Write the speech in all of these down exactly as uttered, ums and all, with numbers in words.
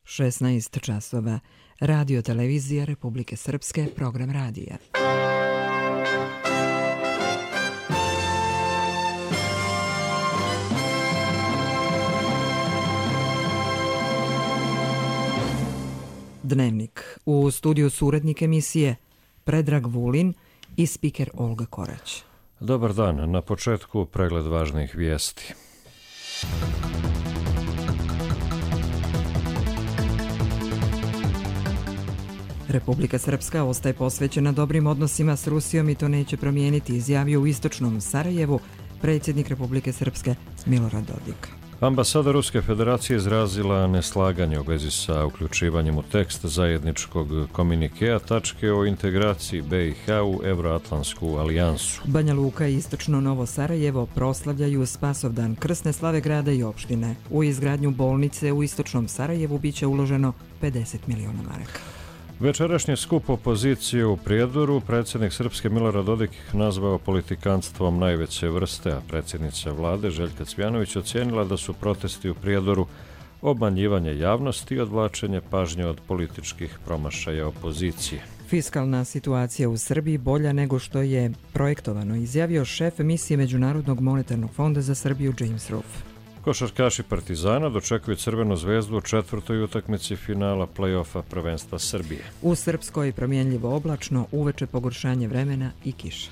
šesnaest časova. Radio televizija Republike Srpske, program radija. Dnevnik. U studiju su urednik emisije Predrag Vulin i spiker Olga Korać. Dobar dan. Na početku pregled važnih vijesti. Republika Srpska ostaje posvećena dobrim odnosima s Rusijom i to neće promijeniti, izjavio u istočnom Sarajevu predsjednik Republike Srpske Milorad Dodik. Ambasada Ruske federacije izrazila neslaganje u vezi sa uključivanjem u tekst zajedničkog komunikea tačke o integraciji B i H u Evroatlantsku alijansu. Banja Luka i istočno Novo Sarajevo proslavljaju Spasovdan krsne slave grada i opštine. U izgradnju bolnice u istočnom Sarajevu biće uloženo pedeset miliona maraka. Večerašnji skup opozicije u Prijedoru predsjednik Srpske Milorad Dodik nazvao politikanstvom najveće vrste, a predsjednica vlade Željka Cvijanović ocijenila da su protesti u Prijedoru obmanjivanje javnosti i odvlačenje pažnje od političkih promašaja opozicije. Fiskalna situacija u Srbiji bolja nego što je projektovano, izjavio šef misije Međunarodnog monetarnog fonda za Srbiju James Ruff. Košarkaši Partizana dočekuju Crvenu zvezdu u četvrtoj utakmici finala play-offa prvenstva Srbije. U Srpskoj promjenljivo oblačno, uveče pogoršanje vremena i kiša.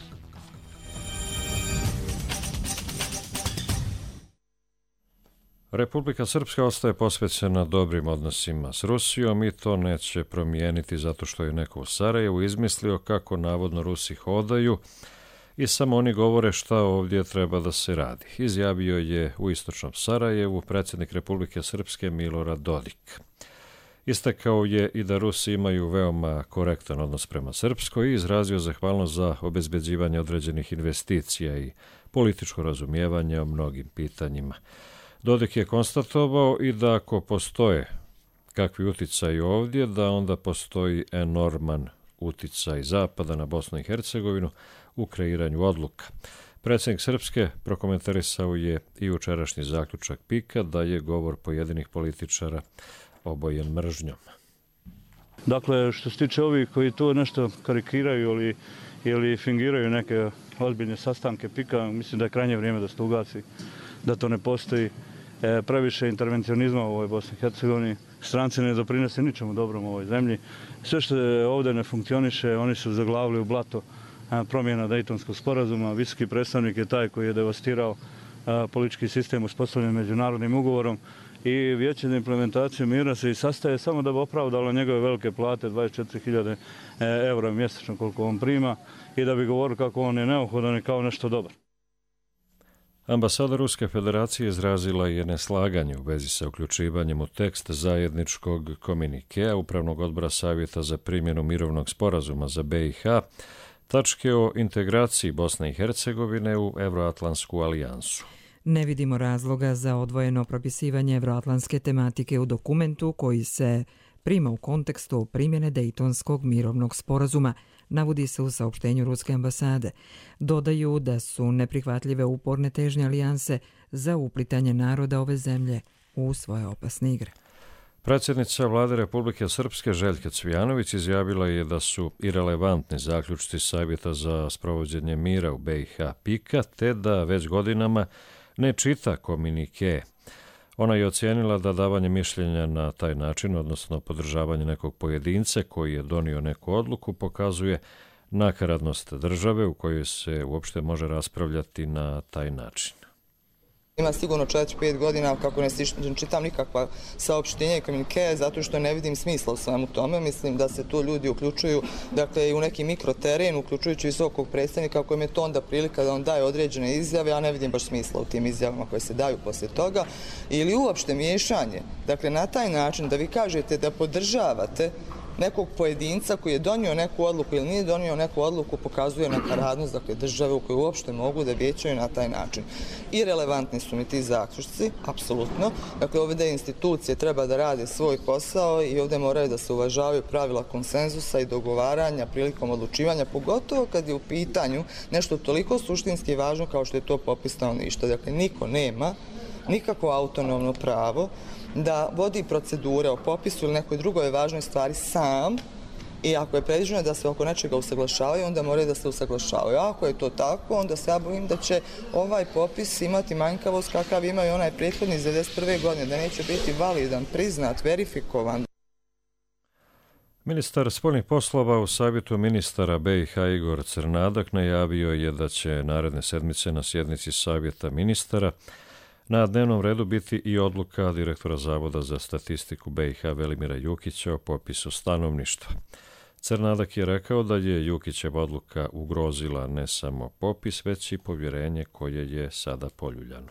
Republika Srpska ostaje posvećena dobrim odnosima s Rusijom i to neće promijeniti zato što je neko u Sarajevu izmislio kako navodno Rusi hodaju i samo oni govore šta ovdje treba da se radi, izjavio je u istočnom Sarajevu predsjednik Republike Srpske Milorad Dodik. Istakao je i da Rusi imaju veoma korektan odnos prema Srpskoj i izrazio zahvalnost za obezbeđivanje određenih investicija i političko razumijevanje o mnogim pitanjima. Dodik je konstatovao i da ako postoje kakvi uticaj ovdje, da onda postoji enorman uticaj Zapada na Bosnu i Hercegovinu u kreiranju odluka. Predsjednik Srpske prokomentarisao je i jučerašnji zaključak Pika da je govor pojedinih političara obojen mržnjom. Dakle, što se tiče ovih koji to nešto karikiraju ili, ili fingiraju neke ozbiljne sastanke Pika, mislim da je krajnje vrijeme da se to ugasi, da to ne postoji. E, previše intervencionizma u ovoj Bosni i Hercegovini. Stranci ne doprinose ničemu dobrom u ovoj zemlji. Sve što ovdje ne funkcioniše, oni su zaglavili u blato promjena Dejtonskog sporazuma. Visoki predstavnik je taj koji je devastirao politički sistem uspostavljen međunarodnim ugovorom i Vijeće za implementaciju mira se i sastaje samo da bi opravdalo njegove velike plate, dvadeset četiri hiljade eura mjesečno koliko on prima i da bi govorio kako on je neophodan i kao nešto dobar. Ambasada Ruske federacije izrazila je neslaganje u vezi sa uključivanjem u tekst zajedničkog komunikea Upravnog odbora Savjeta za primjenu mirovnog sporazuma za B i H tačke o integraciji Bosne i Hercegovine u Evroatlantsku alijansu. Ne vidimo razloga za odvojeno propisivanje evroatlantske tematike u dokumentu koji se prima u kontekstu primjene Dejtonskog mirovnog sporazuma, navodi se u saopštenju Ruske ambasade. Dodaju da su neprihvatljive uporne težnje alijanse za uplitanje naroda ove zemlje u svoje opasne igre. Predsjednica vlade Republike Srpske Željka Cvijanović izjavila je da su irelevantni zaključci Savjeta za sprovođenje mira u B i H Pika, te da već godinama ne čita komunike. Ona je ocijenila da davanje mišljenja na taj način, odnosno podržavanje nekog pojedinca koji je donio neku odluku, pokazuje nakaradnost države u kojoj se uopšte može raspravljati na taj način. Ima sigurno četiri pet godina kako ne čitam nikakva saopštenja i komunikeje zato što ne vidim smisla u svemu tome. Mislim da se tu ljudi uključuju dakle, i u neki mikroteren, uključujući visokog predstavnika kojem je to onda prilika da on daje određene izjave, a ne vidim baš smisla u tim izjavama koje se daju poslije toga. Ili uopšte miješanje. Dakle, na taj način da vi kažete da podržavate nekog pojedinca koji je donio neku odluku ili nije donio neku odluku pokazuje nakaradnost dakle, države u kojoj uopšte mogu da vijećaju na taj način. I relevantni su mi ti zaključci, apsolutno. Dakle, ovdje institucije treba da rade svoj posao i ovdje moraju da se uvažavaju pravila konsenzusa i dogovaranja prilikom odlučivanja, pogotovo kad je u pitanju nešto toliko suštinski važno kao što je to popis stanovništva. Dakle, niko nema nikakvo autonomno pravo da vodi procedure o popisu ili nekoj drugoj važnoj stvari sam, i ako je predviđeno da se oko nečega usaglašavaju, onda moraju da se usaglašavaju. A ako je to tako, onda se ja bojim da će ovaj popis imati manjkavost kakav ima i onaj prethodni iz devedeset prve godine, da neće biti validan, priznat, verifikovan. Ministar spoljnih poslova u savjetu ministara B i H Igor Crnadak najavio je da će naredne sedmice na sjednici savjeta ministara na dnevnom redu biti i odluka direktora Zavoda za statistiku B i H Velimira Jukića o popisu stanovništva. Crnadak je rekao da je Jukićeva odluka ugrozila ne samo popis, već i povjerenje koje je sada poljuljano.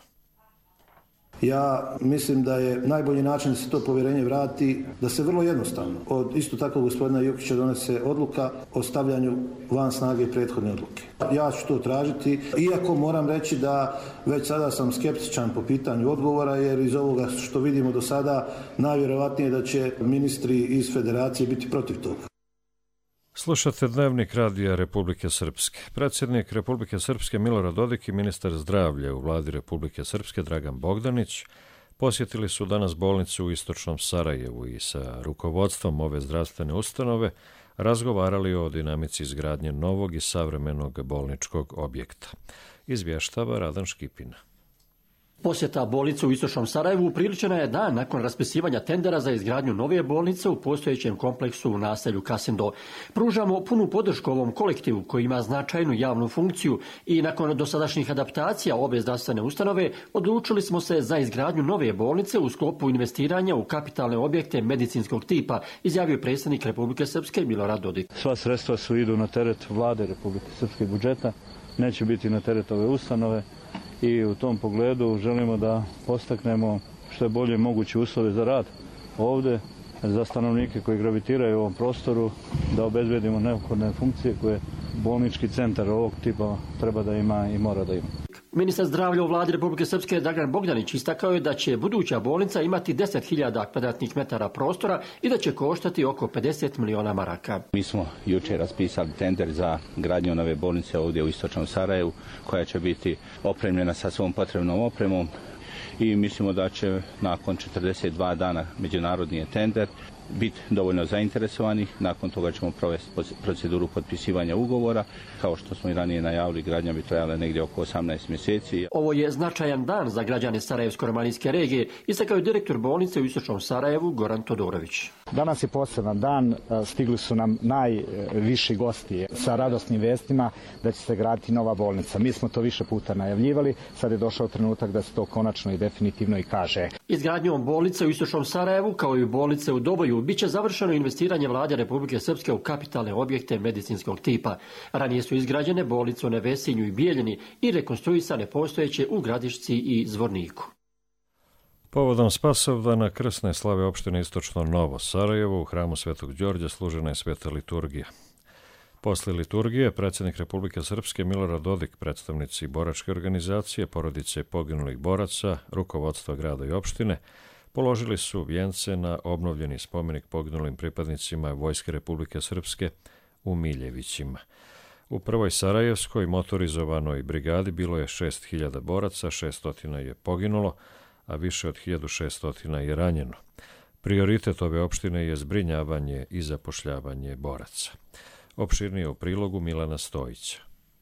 Ja mislim da je najbolji način da se to povjerenje vrati, da se vrlo jednostavno od isto tako gospodina Jukića donese odluka o stavljanju van snage prethodne odluke. Ja ću to tražiti, iako moram reći da već sada sam skeptičan po pitanju odgovora, jer iz ovoga što vidimo do sada najvjerojatnije da će ministri iz federacije biti protiv toga. Slušate Dnevnik radija Republike Srpske. Predsjednik Republike Srpske Milorad Dodik i ministar zdravlja u vladi Republike Srpske Dragan Bogdanić posjetili su danas bolnicu u istočnom Sarajevu i sa rukovodstvom ove zdravstvene ustanove razgovarali o dinamici izgradnje novog i savremenog bolničkog objekta. Izvještava Radan Škipina. Posjeta bolnice u istočnom Sarajevu upriličena je dan nakon raspisivanja tendera za izgradnju nove bolnice u postojećem kompleksu u naselju Kasindo. Pružamo punu podršku ovom kolektivu koji ima značajnu javnu funkciju i nakon dosadašnjih adaptacija ove zdravstvene ustanove odlučili smo se za izgradnju nove bolnice u sklopu investiranja u kapitalne objekte medicinskog tipa, izjavio predsjednik Republike Srpske Milorad Dodik. Sva sredstva su idu na teret vlade Republike Srpske budžeta, neće biti na teret ove ustanove. I u tom pogledu želimo da postaknemo što je bolje moguće uslove za rad ovdje, za stanovnike koji gravitiraju u ovom prostoru, da obezbedimo neophodne funkcije koje bolnički centar ovog tipa treba da ima i mora da ima. Ministar zdravlja u vladi Republike Srpske Dragan Bogdanić istakao je da će buduća bolnica imati deset hiljada kvadratnih metara prostora i da će koštati oko pedeset miliona maraka. Mi smo jučer raspisali tender za gradnju nove bolnice ovdje u istočnom Sarajevu, koja će biti opremljena sa svom potrebnom opremom i mislimo da će nakon četrdeset dva dana međunarodni je tender biti dovoljno zainteresovanih. Nakon toga ćemo provesti proceduru potpisivanja ugovora. Kao što smo i ranije najavili, gradnja bi trajala negdje oko osamnaest mjeseci. Ovo je značajan dan za građane Sarajevsko-romanijske regije, istakao je direktor bolnice u istočnom Sarajevu Goran Todorović. Danas je poseban dan, stigli su nam najviši gosti sa radosnim vestima da će se graditi nova bolnica. Mi smo to više puta najavljivali, sad je došao trenutak da se to konačno i definitivno i kaže. Izgradnjom bolnice u istočnom Sarajevu, kao i bolnice u Doboju, bit će završeno investiranje vlade Republike Srpske u kapitalne objekte medicinskog tipa. Ranije su izgrađene bolnice u Nevesinju i Bijeljini i rekonstruisane postojeće u Gradišci i Zvorniku. Povodom Spasovdana krsne slave opštine Istočno Novo Sarajevo u hramu Svetog Đorđa služena je sveta liturgija. Posle liturgije predsjednik Republike Srpske Milorad Dodik, predstavnici boračke organizacije, porodice poginulih boraca, rukovodstva grada i opštine položili su vijence na obnovljeni spomenik poginulim pripadnicima Vojske Republike Srpske u Miljevićima. U prvoj Sarajevskoj motorizovanoj brigadi bilo je šest hiljada boraca, šesnaest je poginulo, a više od hiljadu šesto je ranjeno. Prioritet ove opštine je zbrinjavanje i zapošljavanje boraca. Opširnije u prilogu Milana Stojića.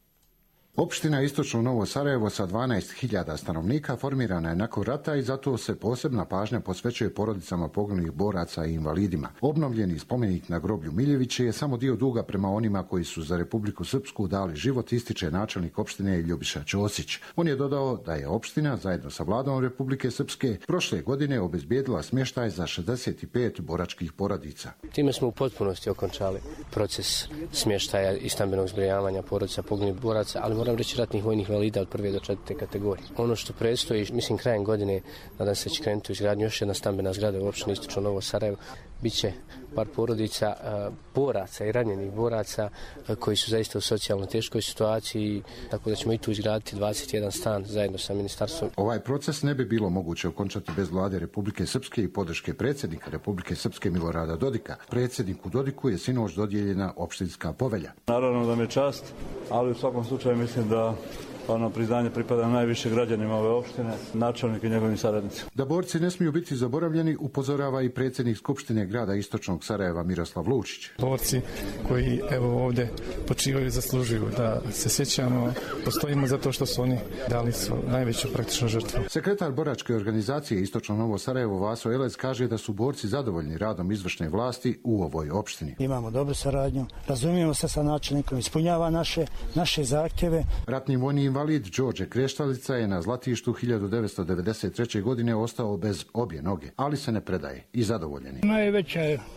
Opština Istočno Novo Sarajevo sa dvanaest hiljada stanovnika formirana je nakon rata i zato se posebna pažnja posvećuje porodicama poginulih boraca i invalidima. Obnovljeni spomenik na groblju Miljeviće je samo dio duga prema onima koji su za Republiku Srpsku dali život, ističe načelnik opštine Ljubiša Ćosić. On je dodao da je opština zajedno sa vladom Republike Srpske prošle godine obezbijedila smještaj za šezdeset pet boračkih porodica. Time smo u potpunosti okončali proces smještaja i stambenog zbrinjavanja porodica poginulih boraca, ali moram reći ratnih vojnih invalida od prve do četvrte kategorije. Ono što predstoji, mislim krajem godine, nadam se će krenuti u izgradnju još jedna stambena zgrada u opštini Istočno Novo Sarajevo. Biće par porodica boraca i ranjenih boraca koji su zaista u socijalno teškoj situaciji, tako da ćemo i tu izgraditi dvadeset jedan stan zajedno sa ministarstvom. Ovaj proces ne bi bilo moguće okončati bez vlade Republike Srpske i podrške predsjednika Republike Srpske Milorada Dodika. Predsjedniku Dodiku je sinoć dodijeljena opštinska povelja. Naravno da mi je čast, ali u svakom slučaju mislim da ono priznanje pripada najviše građanima ove opštine, načelnik i njegovim saradnicima. Da borci ne smiju biti zaboravljeni, upozorava i predsjednik Skupštine grada Istočnog Sarajeva Miroslav Lučić. Borci koji evo ovdje počivaju zaslužuju da se sjećamo, postojimo zato što su oni dali su najveću praktičnu žrtvu. Sekretar boračke organizacije Istočno Novo Sarajevo Vaso Elez kaže da su borci zadovoljni radom izvršne vlasti u ovoj opštini. Imamo dobru saradnju, razumijemo se sa načelnikom, ispunjava naše, naše zahtjeve. Ratni vojni invalid Đorđe Kreštalica je na Zlatištu hiljadu devetsto devedeset treće. godine ostao bez obje noge, ali se ne predaje i zadovoljen je. Najveća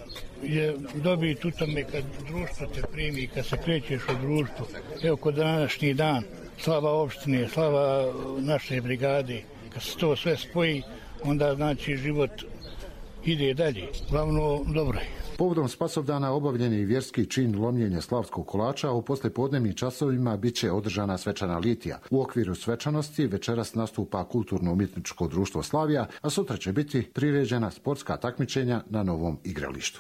je dobit u tome kad društvo te primi, kad se krećeš u društvu. Evo kod današnji dan, slava opštine, slava naše brigade, kad se to sve spoji, onda znači život ide dalje. Glavno dobro je. Povodom Spasovdana obavljen je i vjerski čin lomljenja slavskog kolača, a u poslijepodnevnim časovima bit će održana svečana litija. U okviru svečanosti večeras nastupa kulturno-umjetničko društvo Slavija, a sutra će biti priređena sportska takmičenja na novom igralištu.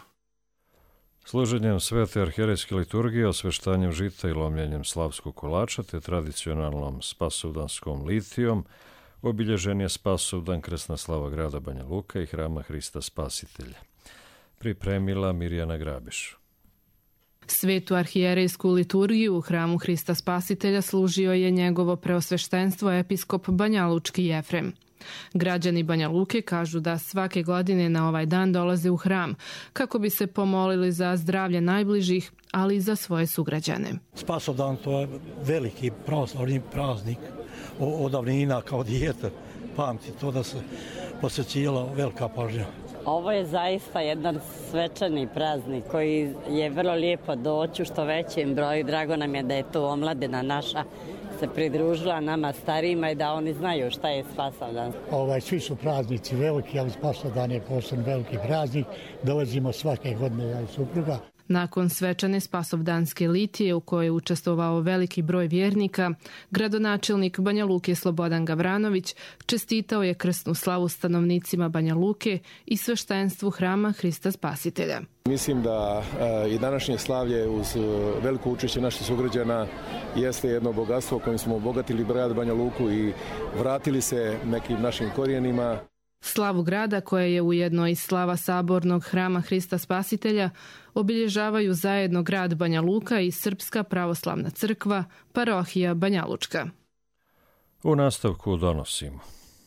Služenjem svete arhijerejske liturgije, osveštanjem žita i lomljenjem slavskog kolača te tradicionalnom spasovdanskom litijom obilježen je Spasovdan krsna slava grada Banja Luka i hrama Hrista Spasitelja. Pripremila Mirjana Grabiš. Svetu arhijerejsku liturgiju u hramu Hrista Spasitelja služio je njegovo preosveštenstvo episkop banjalučki Jefrem. Građani Banja Luke kažu da svake godine na ovaj dan dolaze u hram kako bi se pomolili za zdravlje najbližih, ali i za svoje sugrađane. Spasovdan to je veliki pravoslavni praznik od davnina, kao dijete pamti to da se posvećila velika pažnja. Ovo je zaista jedan svečani praznik koji je vrlo lijepo doći u što većem broju. Drago nam je da je to omladina naša se pridružila nama starijima i da oni znaju šta je Spasovdan. Ovaj, svi su praznici veliki, ali Spasovdan je posebno veliki praznik. Dolazimo svake godine, ja i supruga. Nakon svečane spasovdanske litije u kojoj je učestvovao veliki broj vjernika, gradonačelnik Banja Luke Slobodan Gavranović čestitao je krsnu slavu stanovnicima Banja Luke i sveštenstvu hrama Hrista Spasitelja. Mislim da e, i današnje slavlje uz veliko učešće naših sugrađana jeste jedno bogatstvo kojim smo obogatili grad Banja Luku i vratili se nekim našim korijenima. Slavu grada, koja je ujedno i slava sabornog hrama Hrista Spasitelja, obilježavaju zajedno grad Banja Luka i Srpska pravoslavna crkva, parohija Banja Lučka. U nastavku donosimo.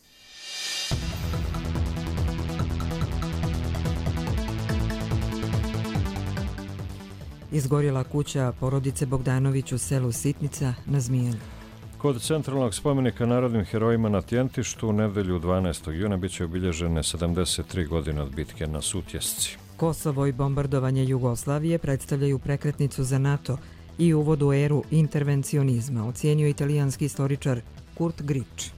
Izgorjela kuća porodice Bogdanović u selu Sitnica na Zmijanu. Kod centralnog spomenika narodnim herojima na Tjentištu u nedelju dvanaestog juna bit će obilježene sedamdeset tri godine od bitke na Sutjesci. Kosovo i bombardovanje Jugoslavije predstavljaju prekretnicu za NATO i uvod u eru intervencionizma, ocijenio italijanski istoričar Kurt Grič.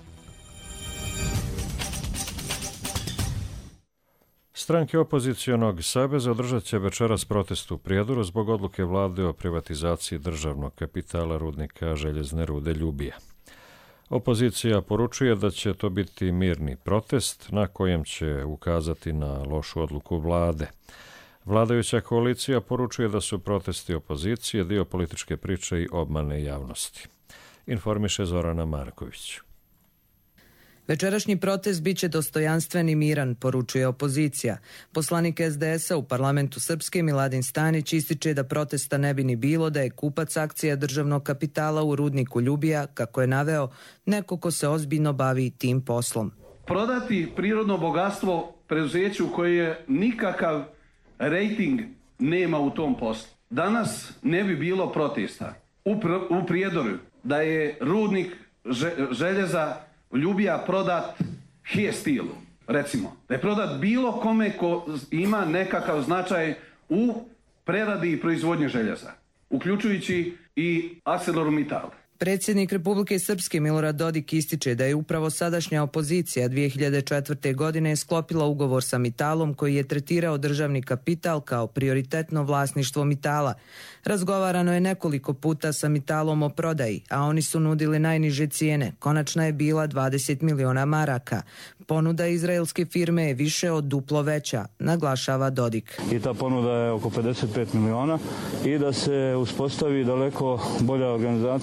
Stranke opozicionog saveza održat će večeras protest u Prijedoru zbog odluke vlade o privatizaciji državnog kapitala rudnika željezne rude Ljubija. Opozicija poručuje da će to biti mirni protest na kojem će ukazati na lošu odluku vlade. Vladajuća koalicija poručuje da su protesti opozicije dio političke priče i obmane javnosti. Informiše Zorana Marković. Večerašnji protest biće dostojanstven i miran, poručuje opozicija. Poslanik es de es a u parlamentu Srpske Miladin Stanić ističe da protesta ne bi ni bilo da je kupac akcija državnog kapitala u rudniku Ljubija, kako je naveo, neko ko se ozbiljno bavi tim poslom. Prodati prirodno bogatstvo preduzeću koje nikakav rejting nema u tom poslu. Danas ne bi bilo protesta u, pr- u Prijedoru da je rudnik željeza Ljubija prodat He Steel, recimo. Da je prodat bilo kome ko ima nekakav značaj u preradi i proizvodnji željeza, uključujući i ArcelorMittal. Predsjednik Republike Srpske Milorad Dodik ističe da je upravo sadašnja opozicija dvije hiljade četvrte. godine sklopila ugovor sa Mittalom koji je tretirao državni kapital kao prioritetno vlasništvo Mittala. Razgovarano je nekoliko puta sa Mittalom o prodaji, a oni su nudili najniže cijene. Konačna je bila dvadeset miliona maraka. Ponuda izraelske firme je više od duplo veća, naglašava Dodik. I ta ponuda je oko pedeset pet miliona i da se uspostavi daleko bolja organizacija i kontrola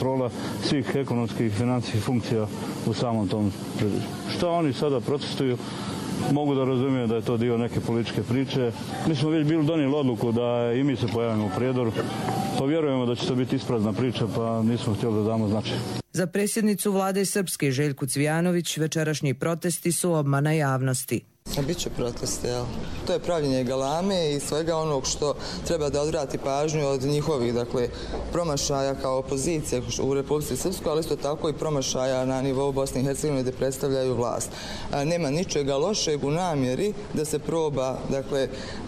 kontrola svih ekonomskih i financijskih funkcija u samom tom preduzeću. Što oni sada protestuju, mogu da razumiju da je to dio neke političke priče. Mi smo već bili donijeli odluku da i mi se pojavimo u Prijedoru. Pa vjerujemo da će to biti isprazna priča, pa nismo htjeli da damo značaj. Za predsjednicu vlade Srpske Željku Cvijanović večerašnji protesti su obmana javnosti. Biće proteste, jel? To je pravljenje galame i svega onog što treba da odvrati pažnju od njihovih, dakle, promašaja kao opozicije u Republici Srpskoj, ali isto tako i promašaja na nivou Bosne i Hercegovine gdje predstavljaju vlast. A, nema ničega lošeg u namjeri da se proba, dakle,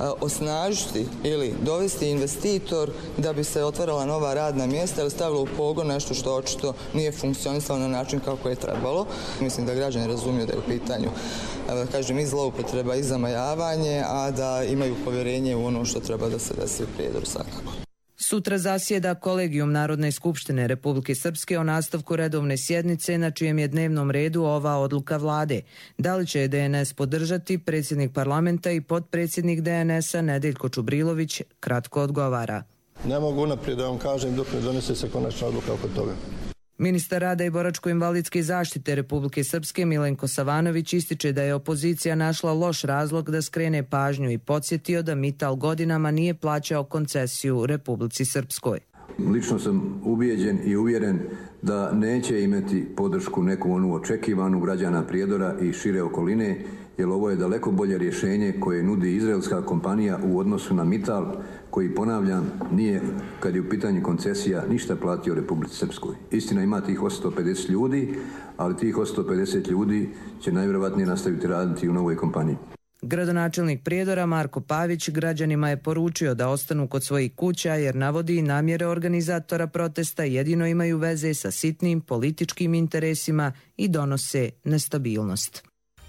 osnažiti ili dovesti investitor da bi se otvarala nova radna mjesta ili stavilo u pogon nešto što očito nije funkcionisalo na način kako je trebalo. Mislim da građani razumiju da je u pitanju, da kažem, i zloupotreba i zamajavanje, a da imaju povjerenje u ono što treba da se desi u Prijedoru svakako. Sutra zasjeda Kolegijum Narodne skupštine Republike Srpske o nastavku redovne sjednice na čijem je dnevnom redu ova odluka vlade. Da li će D N S podržati, predsjednik parlamenta i potpredsjednik D N S-a Nedeljko Čubrilović kratko odgovara. Ne mogu unaprijed da vam kažem dok ne donese se konačna odluka oko toga. Ministar rada i boračko-invalidske zaštite Republike Srpske Milenko Savanović ističe da je opozicija našla loš razlog da skrene pažnju i podsjetio da Mital godinama nije plaćao koncesiju Republici Srpskoj. Lično sam ubijeđen i uvjeren da neće imati podršku neku onu očekivanu građana Prijedora i šire okoline, jer ovo je daleko bolje rješenje koje nudi izraelska kompanija u odnosu na Mital, koji, ponavljam, nije, kad je u pitanju koncesija, ništa platio Republici Srpskoj. Istina, ima tih osamsto pedeset ljudi, ali tih osamsto pedeset ljudi će najvjerojatnije nastaviti raditi u novoj kompaniji. Gradonačelnik Prijedora Marko Pavić građanima je poručio da ostanu kod svojih kuća jer navodi namjere organizatora protesta jedino imaju veze sa sitnim političkim interesima i donose nestabilnost.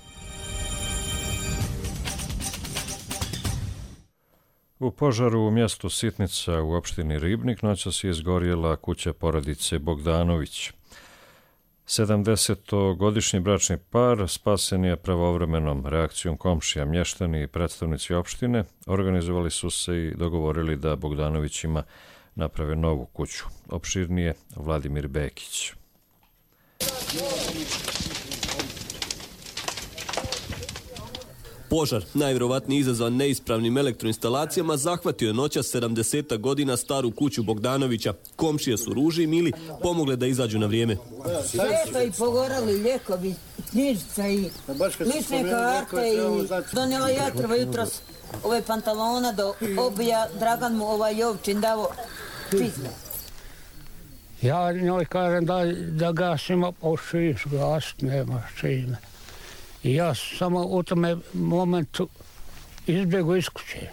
U požaru u mjestu Sitnica u opštini Ribnik noćas je izgorjela kuća porodice Bogdanović. sedamdesetogodišnji bračni par spasen je pravovremenom reakcijom komšija, mještani i predstavnici opštine organizovali su se i dogovorili da Bogdanovićima naprave novu kuću. Opširnije Vladimir Bekić. Požar, najvjerovatnije izazvan neispravnim elektroinstalacijama, zahvatio je noća sedamdeset godina staru kuću Bogdanovića. Komšije su Ruži i Mili pomogle da izađu na vrijeme. Sve i pogorali lijekovi, knjižica i lične karte i donijela jatrva jutros ove pantalona do obija, Dragan mu ovaj Jovčin davo čizme. Ja njoj kažem da, da gasimo, pošiš gas, nema čime. I ja samo u tome momentu izbjegu iz kuće.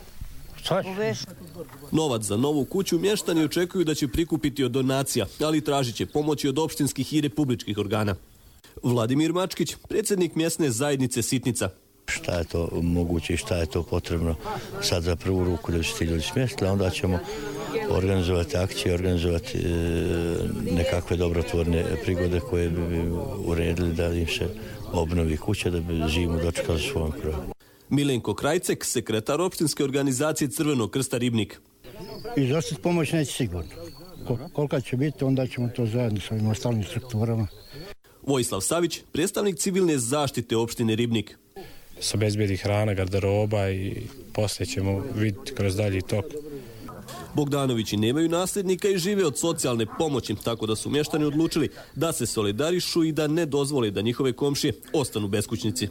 Novac za novu kuću mještani očekuju da će prikupiti od donacija, ali tražit će pomoći od opštinskih i republičkih organa. Vladimir Mačkić, predsjednik mjesne zajednice Sitnica. Šta je to moguće i šta je to potrebno sad za prvu ruku da će ti ljudi smjestili, onda ćemo organizovati akcije, organizovati e, nekakve dobrotvorne prigode koje bi uredili da im se obnovi kuća, da bi zimu dočekali svojom krovom. Milenko Krajcek, sekretar opštinske organizacije Crvenog krsta Ribnik. Izostati pomoć neće sigurno. Kolika će biti, onda ćemo to zajedno s ovim ostalim strukturama. Vojislav Savić, predstavnik civilne zaštite opštine Ribnik. Se obezbijedi hrana, garderoba i poslije ćemo vidjeti kroz dalji tok. Bogdanovići nemaju nasljednika i žive od socijalne pomoći, tako da su mještani odlučili da se solidarišu i da ne dozvole da njihove komšije ostanu beskućnici.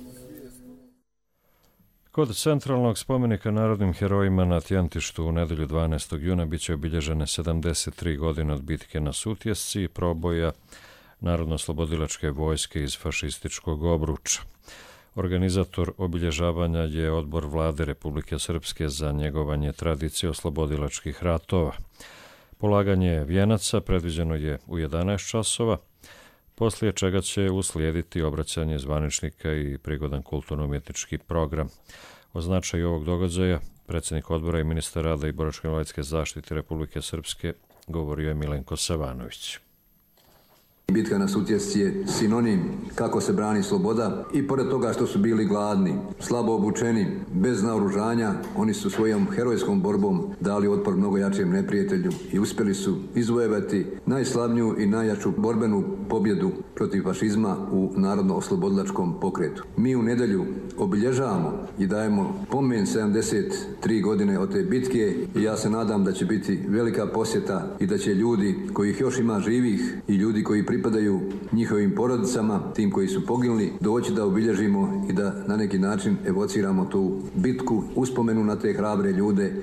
Kod centralnog spomenika narodnim herojima na Tjentištu u nedelju dvanaestog juna bit će obilježene sedamdeset tri godine od bitke na Sutjesci i proboja Narodno-slobodilačke vojske iz fašističkog obruča. Organizator obilježavanja je Odbor vlade Republike Srpske za njegovanje tradicije oslobodilačkih ratova. Polaganje vijenaca predviđeno je u jedanaest časova, poslije čega će uslijediti obraćanje zvaničnika i prigodan kulturno-umjetnički program. O značaju ovog događaja predsjednik odbora i ministar rada i boračko-invalidske zaštite Republike Srpske govorio je Milenko Savanović. Bitka na Sutjesci je sinonim kako se brani sloboda i pored toga što su bili gladni, slabo obučeni, bez naoružanja, oni su svojom herojskom borbom dali otpor mnogo jačem neprijatelju i uspjeli su izvojevati najslavniju i najjaču borbenu pobjedu protiv fašizma u narodno-oslobodilačkom pokretu. Mi u nedjelju obilježavamo i dajemo pomen sedamdeset tri godine od te bitke i ja se nadam da će biti velika posjeta i da će ljudi kojih još ima živih i ljudi koji pripadaju njihovim porodicama, tim koji su poginuli, doći da obilježimo i da na neki način evociramo tu bitku, uspomenu na te hrabre ljude.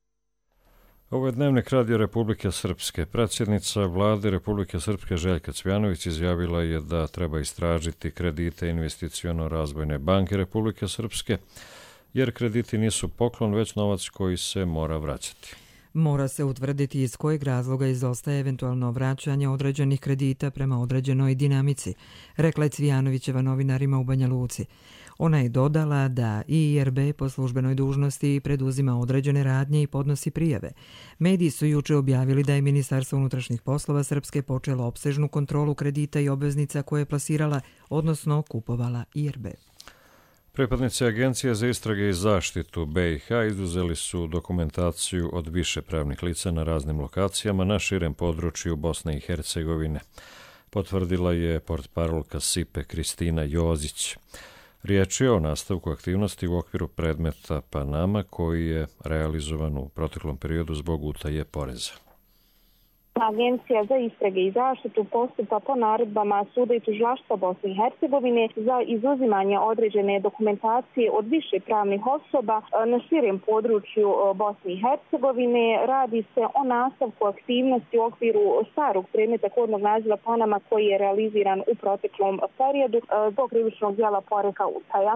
Ovo je Dnevnik Radio Republike Srpske. Predsjednica vlade Republike Srpske Željka Cvjanović izjavila je da treba istražiti kredite Investiciono-razvojne banke Republike Srpske, jer krediti nisu poklon, već novac koji se mora vraćati. Mora se utvrditi iz kojeg razloga izostaje eventualno vraćanje određenih kredita prema određenoj dinamici, rekla je Cvjanovićeva novinarima u Banja Luci. Ona je dodala da I R B po službenoj dužnosti preduzima određene radnje i podnosi prijave. Mediji su juče objavili da je Ministarstvo unutrašnjih poslova Srpske počelo opsežnu kontrolu kredita i obveznica koje je plasirala, odnosno kupovala I R B. Pripadnici Agencije za istrage i zaštitu B i H izuzeli su dokumentaciju od više pravnih lica na raznim lokacijama na širem području Bosne i Hercegovine, potvrdila je portparolka S I P E Kristina Jozić. Riječ je o nastavku aktivnosti u okviru predmeta Panama koji je realizovan u proteklom periodu zbog utaje poreza. Agencija za istrage i zaštitu postupa po naredbama Suda i tužilaštva Bosne i Hercegovine za izuzimanje određene dokumentacije od više pravnih osoba na širem području Bosne i Hercegovine. Radi se o nastavku aktivnosti u okviru starog predmeta kodnog naziva Panama koji je realiziran u proteklom periodu zbog krivičnog djela poreza utaja.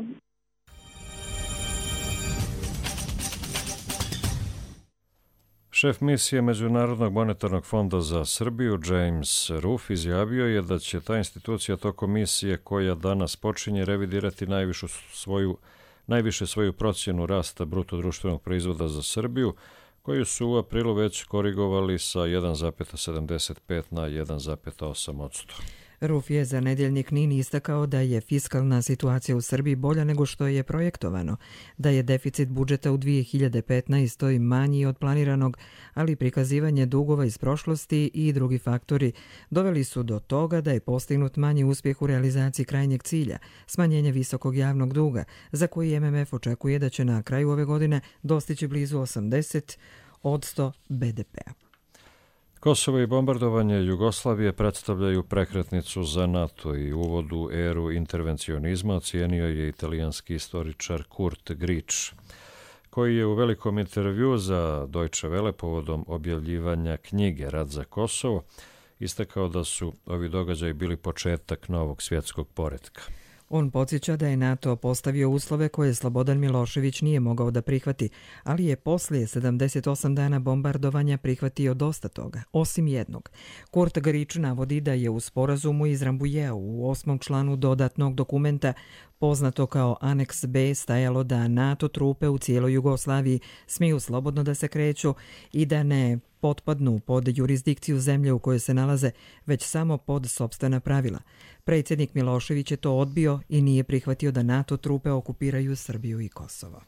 Šef misije Međunarodnog monetarnog fonda za Srbiju, James Ruff, izjavio je da će ta institucija tokom misije koja danas počinje revidirati najvišu svoju, najviše svoju procjenu rasta bruto društvenog proizvoda za Srbiju, koju su u aprilu već korigovali sa jedan zarez sedamdeset pet na jedan zarez osam posto. Ruff je za nedjeljnik Nin istakao da je fiskalna situacija u Srbiji bolja nego što je projektovano, da je deficit budžeta u dvije hiljade petnaestoj manji od planiranog, ali prikazivanje dugova iz prošlosti i drugi faktori doveli su do toga da je postignut manji uspjeh u realizaciji krajnjeg cilja, smanjenje visokog javnog duga, za koji M M F očekuje da će na kraju ove godine dostići blizu osamdeset posto B D P-a. Kosovo i bombardovanje Jugoslavije predstavljaju prekretnicu za NATO i uvod u eru intervencionizma, ocijenio je italijanski istoričar Kurt Grič, koji je u velikom intervju za Deutsche Welle povodom objavljivanja knjige Rat za Kosovo istakao da su ovi događaji bili početak novog svjetskog poretka. On podsjeća da je NATO postavio uslove koje Slobodan Milošević nije mogao da prihvati, ali je poslije sedamdeset osam dana bombardovanja prihvatio dosta toga, osim jednog. Kurt Grič navodi da je u sporazumu iz Rambujea u osmom članu dodatnog dokumenta, poznato kao Aneks B, stajalo da NATO trupe u cijeloj Jugoslaviji smiju slobodno da se kreću i da ne potpadnu pod jurisdikciju zemlje u kojoj se nalaze, već samo pod sopstvena pravila. Predsjednik Milošević je to odbio i nije prihvatio da NATO trupe okupiraju Srbiju i Kosovo.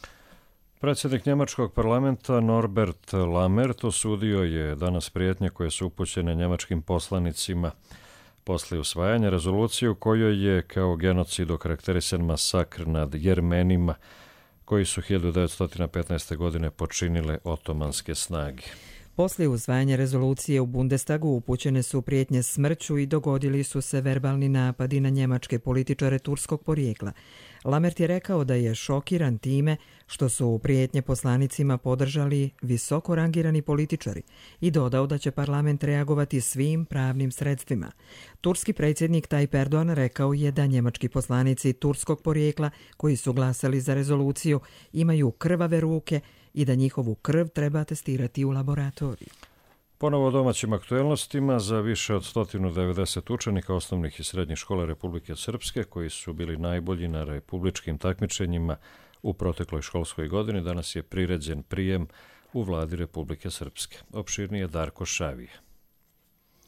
Predsjednik njemačkog parlamenta Norbert Lammert osudio je danas prijetnje koje su upućene njemačkim poslanicima poslije usvajanja rezolucije u kojoj je kao genocid okarakterisan masakr nad Jermenima koji su hiljadu devetsto petnaeste. godine počinile otomanske snage. Poslije usvajanja rezolucije u Bundestagu upućene su prijetnje smrću i dogodili su se verbalni napadi na njemačke političare turskog porijekla. Lammert je rekao da je šokiran time što su prijetnje poslanicima podržali visoko rangirani političari i dodao da će parlament reagovati svim pravnim sredstvima. Turski predsjednik Tayyip Erdogan rekao je da njemački poslanici turskog porijekla koji su glasali za rezoluciju imaju krvave ruke i da njihovu krv treba testirati u laboratoriju. Ponovo o domaćim aktuelnostima za više od sto devedeset učenika osnovnih i srednjih škola Republike Srpske koji su bili najbolji na republičkim takmičenjima u protekloj školskoj godini danas je priređen prijem u vladi Republike Srpske. Opširnije Darko Šavije.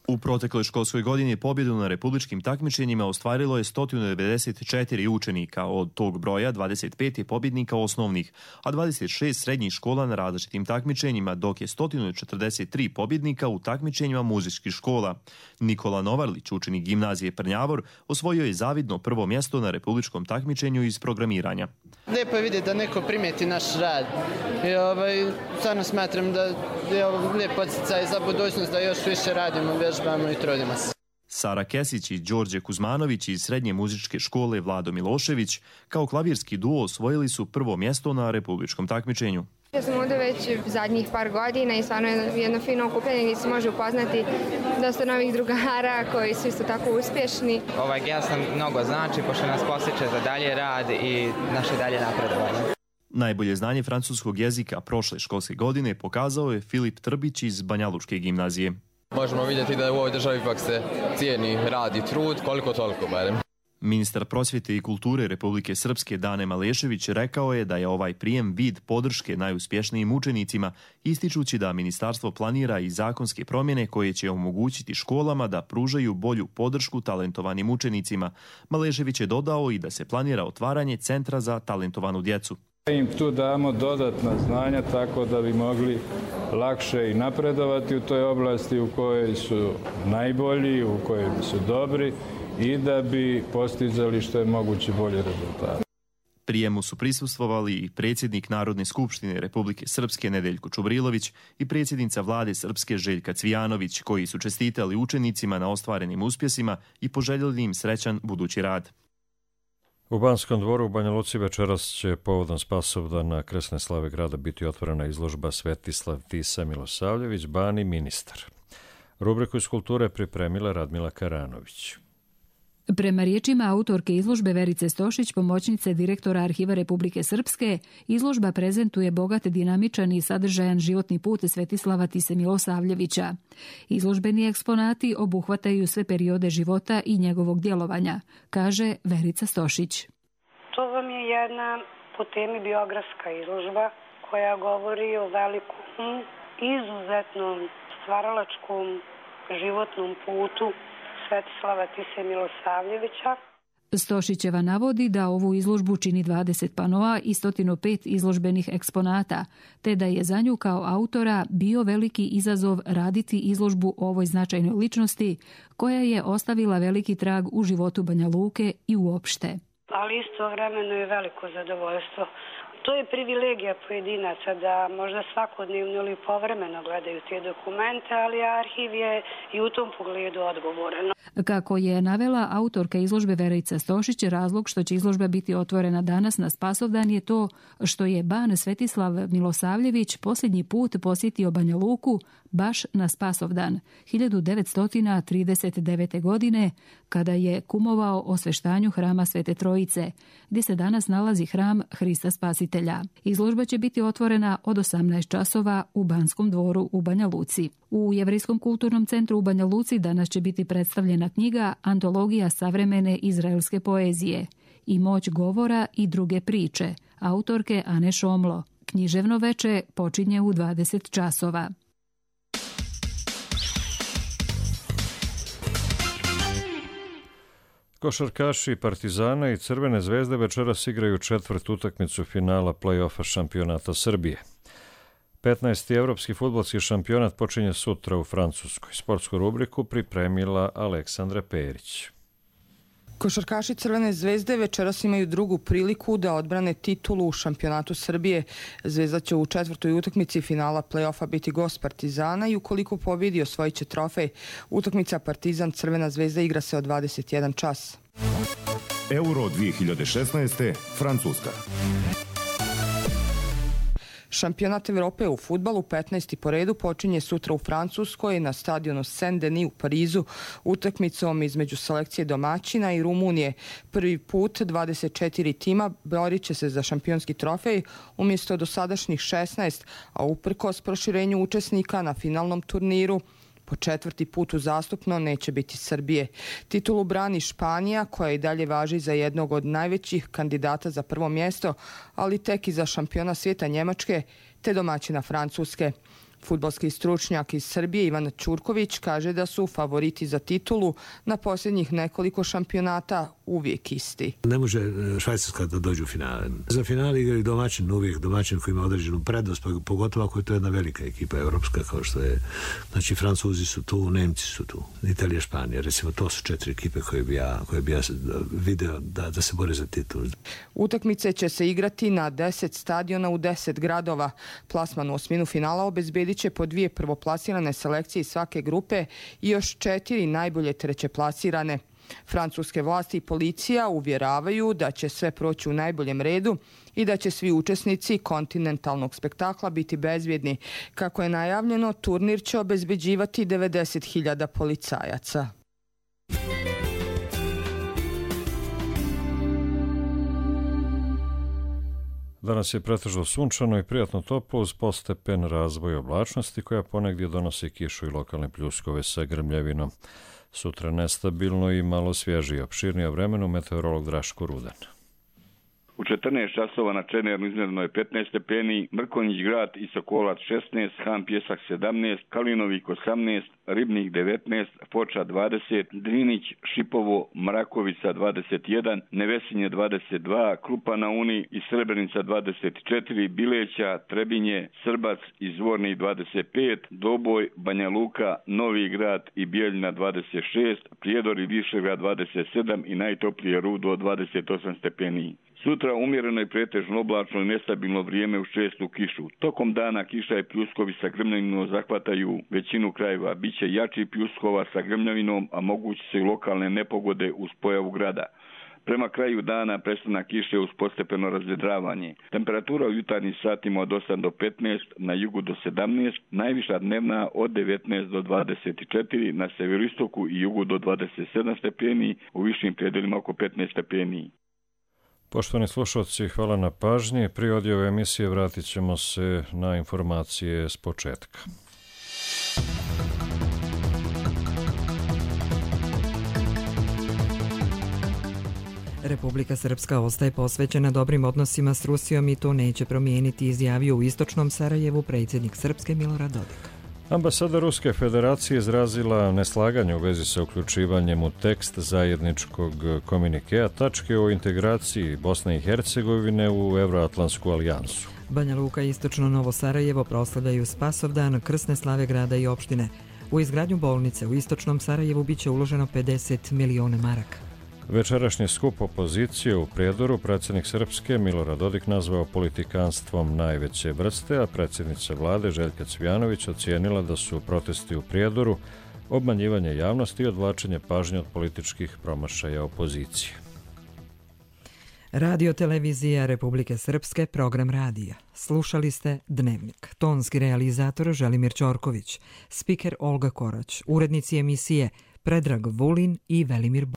U protekloj školskoj godini pobjedu na republičkim takmičenjima ostvarilo je sto devedeset četiri učenika, od tog broja dvadeset pet je pobjednika osnovnih, a dvadeset šest srednjih škola na različitim takmičenjima, dok je sto četrdeset tri pobjednika u takmičenjima muzičkih škola. Nikola Novarlić, učenik gimnazije Prnjavor, osvojio je zavidno prvo mjesto na republičkom takmičenju iz programiranja. Lijepo je vidjeti da neko primijeti naš rad. I ovaj, stvarno smatram da je ovo lijep podsticaj za budućnost da još više radimo, vježbamo i trudimo se. Sara Kesić i Đorđe Kuzmanović iz srednje muzičke škole Vlado Milošević kao klavirski duo osvojili su prvo mjesto na republičkom takmičenju. Ja sam ovdje već zadnjih par godina i stvarno je jedno fino okupljanje gdje se može upoznati dosta novih drugara koji su isto tako uspješni. Ovaj gest nam mnogo znači pošto nas posjeća za dalje rad i naše dalje napredovanje. Najbolje znanje francuskog jezika prošle školske godine pokazao je Filip Trbić iz Banjalučke gimnazije. Možemo vidjeti da u ovoj državi ipak se cijeni rad i trud, koliko toliko barem. Ministar prosvjete i kulture Republike Srpske Dane Malešević rekao je da je ovaj prijem vid podrške najuspješnijim učenicima, ističući da ministarstvo planira i zakonske promjene koje će omogućiti školama da pružaju bolju podršku talentovanim učenicima. Malešević je dodao i da se planira otvaranje centra za talentovanu djecu. Im tu damo dodatna znanja tako da bi mogli lakše i napredovati u toj oblasti u kojoj su najbolji, u kojoj su dobri i da bi postizali što je moguće bolje rezultate. Prijemu su prisustvovali i predsjednik Narodne skupštine Republike Srpske Nedeljko Čubrilović i predsjednica vlade Srpske Željka Cvijanović, koji su čestitali učenicima na ostvarenim uspjesima i poželjeli im srećan budući rad. U Banskom dvoru u Banja Luci večeras će povodom Spasovdana kresne slave grada biti otvorena izložba Svetislav Tisa Milosavljević, Bani ministar. Rubriku iz kulture pripremila Radmila Karanović. Prema riječima autorke izložbe Verice Stošić, pomoćnice direktora Arhiva Republike Srpske, izložba prezentuje bogat, dinamičan i sadržajan životni put Svetislava Tise Milosavljevića. Izložbeni eksponati obuhvataju sve periode života i njegovog djelovanja, kaže Verica Stošić. To vam je jedna po temi biografska izložba koja govori o velikom, izuzetnom stvaralačkom životnom putu Svetislava Tise Milosavljevića. Stošićeva navodi da ovu izložbu čini dvadeset panoa i sto pet izložbenih eksponata, te da je za nju kao autora bio veliki izazov raditi izložbu o ovoj značajnoj ličnosti koja je ostavila veliki trag u životu Banja Luke i uopšte. Ali istovremeno je veliko zadovoljstvo. To je privilegija pojedinaca da možda svakodnevno ili povremeno gledaju te dokumente, ali arhiv je i u tom pogledu odgovoran. Kako je navela autorka izložbe Verica Stošić, razlog što će izložba biti otvorena danas na Spasovdan je to što je ban Svetislav Milosavljević posljednji put posjetio Banja Luku baš na Spasovdan hiljadu devetsto trideset devete. godine, kada je kumovao osveštanju hrama Svete Trojice, gdje se danas nalazi hram Hrista Spasitelja. Izložba će biti otvorena od osamnaest časova u Banskom dvoru u Banja Luci. U Jevrejskom kulturnom centru u Banja Luci danas će biti predstavljena knjiga Antologija savremene izraelske poezije i moć govora i druge priče, autorke Ane Šomlo. Književno veče počinje u dvadeset časova. Košarkaši Partizana i Crvene zvezde večeras igraju četvrtu utakmicu finala play-offa šampionata Srbije. petnaesti evropski fudbalski šampionat počinje sutra u Francuskoj. Sportsku rubriku pripremila Aleksandra Perić. Košarkaši Crvene zvezde večeras imaju drugu priliku da odbrane titulu u šampionatu Srbije. Zvezda će u četvrtoj utakmici finala play-offa biti gost Partizana i ukoliko pobjedi osvojit će trofej. Utakmica Partizan Crvena zvezda igra se od dvadeset jedan čas. Euro dvije hiljade šesnaeste. Francuska. Šampionat Evrope u fudbalu petnaesti po redu počinje sutra u Francuskoj na stadionu Saint-Denis u Parizu utakmicom između selekcije domaćina i Rumunije. Prvi put dvadeset četiri tima borit će se za šampionski trofej umjesto dosadašnjih šesnaest, a uprkos proširenju učesnika na finalnom turniru po četvrti put uzastopno neće biti Srbije. Titulu brani Španija, koja i dalje važi za jednog od najvećih kandidata za prvo mjesto, ali tek i za šampiona svijeta Njemačke te domaćina Francuske. Fudbalski stručnjak iz Srbije Ivan Ćurković kaže da su favoriti za titulu na posljednjih nekoliko šampionata uvijek isti. Ne može Švajcarska da dođe u finale. Za finale igraju domaćin, uvijek domaćin koji ima određenu prednost, pogotovo ako je to jedna velika ekipa evropska, kao što je, znači Francuzi su tu, Nemci su tu, Italija, Španija, recimo to su četiri ekipe koje bi ja, koje bi ja video da, da se bore za titul. Utakmice će se igrati na deset stadiona u deset gradova. Plasman u osminu finala obezbedit će po dvije prvoplasirane selekcije iz svake grupe i još četiri najbolje trećeplasirane. Francuske vlasti i policija uvjeravaju da će sve proći u najboljem redu i da će svi učesnici kontinentalnog spektakla biti bezbjedni. Kako je najavljeno, turnir će obezbeđivati devedeset hiljada policajaca. Danas je pretežno sunčano i prijatno toplo uz postepen razvoj oblačnosti koja ponegdje donosi kišu i lokalne pljuskove sa grmljavinom. Sutra nestabilno i malo svježije, opširnije vremenu, meteorolog Draško Rudan. U četrnaest časova na Čenernu izmjereno je petnaest stepeni, Mrkonjić grad i Sokolac šesnaest, Han Pjesak sedamnaest, Kalinovik osamnaest, Ribnik devetnaest, Foča dvadeset, Drinić, Šipovo, Mrakovica dvadeset jedan, Nevesinje dvadeset dva, Krupa na Uni i Srebrenica dvadeset četiri, Bileća, Trebinje, Srbac i Zvorni dvadeset pet, Doboj, Banja Luka, Novi grad i Bijeljina dvadeset šest, Prijedor i Višegrad dvadeset sedam i najtoplije Rudo dvadeset osam stepeni. Sutra umjereno i pretežno oblačno i nestabilno vrijeme uz čestu kišu. Tokom dana kiša i pljuskovi sa grmljavinom zahvataju većinu krajeva. Biće jači pljuskova sa grmljavinom, a moguće se i lokalne nepogode uz pojavu grada. Prema kraju dana prestanak kiše uz postepeno razvedravanje. Temperatura u jutarnjim satima od osam do petnaest, na jugu do sedamnaest, najviša dnevna od devetnaest do dvadeset četiri, na severistoku i jugu do dvadeset sedam stepeni, u višim predelima oko petnaest stepeni. Poštovani slušalci, hvala na pažnji. Prije odjave emisije vratit ćemo se na informacije s početka. Republika Srpska ostaje posvećena dobrim odnosima s Rusijom i to neće promijeniti, izjavio u istočnom Sarajevu predsjednik Srpske Milorad Dodik. Ambasada Ruske federacije izrazila neslaganje u vezi sa uključivanjem u tekst zajedničkog komunikea tačke o integraciji Bosne i Hercegovine u Euroatlantsku alijansu. Banja Luka i istočno Novo Sarajevo proslavljaju Spasovdan, krsne slave grada i opštine. U izgradnju bolnice u istočnom Sarajevu biće uloženo pedeset miliona maraka. Večerašnji skup opozicije u Prijedoru predsjednik Srpske Milorad Dodik nazvao politikanstvom najveće vrste, a predsjednica vlade Željka Cvijanović ocijenila da su protesti u Prijedoru obmanjivanje javnosti i odvlačenje pažnje od političkih promašaja opozicije. Radio televizija Republike Srpske, program radija. Slušali ste Dnevnik. Tonski realizator Želimir Ćorković, spiker Olga Korać, urednici emisije Predrag Vulin i Velimir